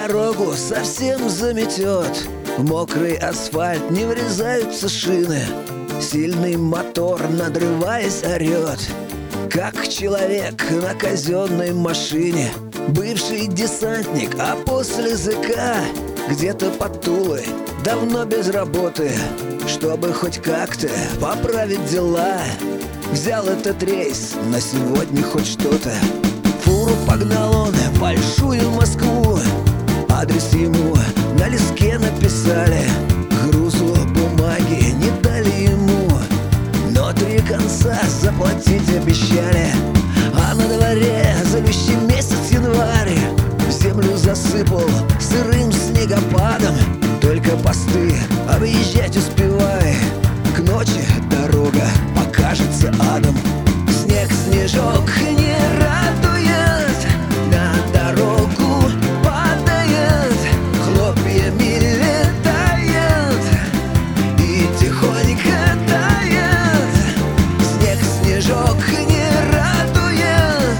дорогу совсем заметет. В мокрый асфальт не врезаются шины. Сильный мотор, надрываясь, орет, как человек на казенной машине. Бывший десантник, а после ЗК где-то под Тулой, давно без работы. Чтобы хоть как-то поправить дела, взял этот рейс, на сегодня хоть что-то. Фуру погнал он в большую Москву. Адрес ему на листке написали. Грузу бумаги не дали ему, но 3 конца заплатить обещали. А на дворе злющий месяц январь. Землю засыпал сырым снегопадом. Только посты объезжать успевай. К ночи дорога покажется адом. Снег, снежок не радует, на дорогу падает, хлопьями летает и тихонько тает. Снег, снежок не радует,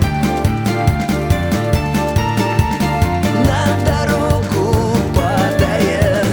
на дорогу падает.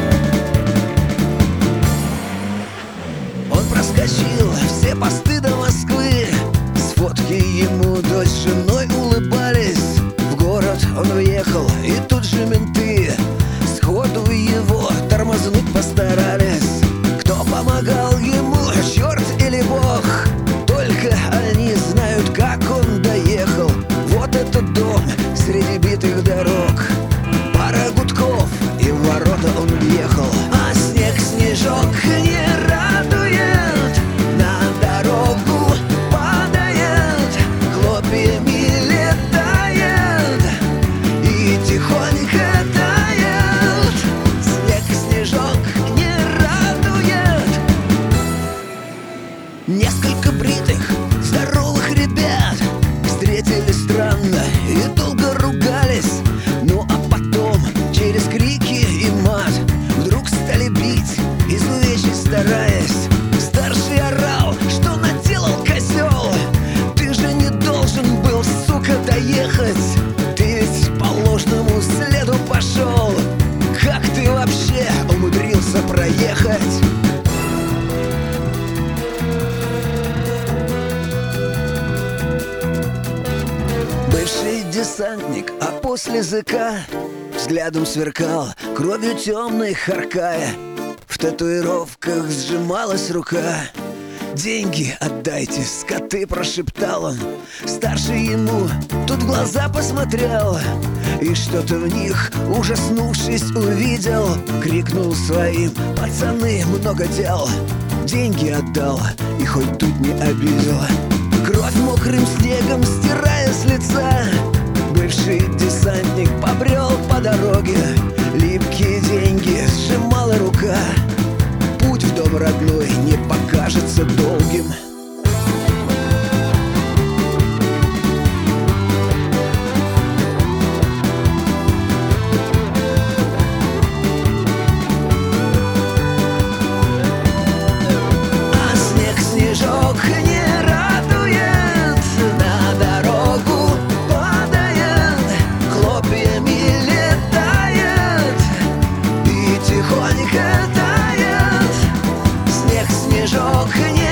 Он проскочил все посты до Москвы. С фотки ему дочь с женой улыбались. В город он въехал, и тут же менты сходу его тормознуть постарались. Кто помогал ему, черт или бог, только они знают, как он доехал. Вот этот дом среди битых дорог. Пара гудков, и в ворота он въехал. А снег, снежок не радует, на дорогу падает, хлопьями летает и тихонько тает. Снег, снежок не радует. Несколько бритых, здоровых ребят встретились странно и долго ругались. Ну а потом через крики и мат вдруг стали бить, изувечить стараясь. Старший орал, что наделал козел. Ты же не должен был, сука, доехать. Ты ведь по ложному следу пошел. Как ты вообще умудрился проехать? Бывший десантник, а после ЗК взглядом сверкал, кровью темной харкая. В татуировках сжималась рука. «Деньги отдайте, скоты!» — прошептал он. Старший ему тут в глаза посмотрел и что-то в них, ужаснувшись, увидел. Крикнул своим: «Пацаны, много дел!» Деньги отдал и хоть тут не обидел. Кровь мокрым снегом стирая с лица, бывший десантник побрел по дороге. Липкие деньги сжимала рука. Путь в дом родной не покажется долгим. А снег, снежок не радует, на дорогу падает, хлопьями летает и тихонько тает. Снег, снежок не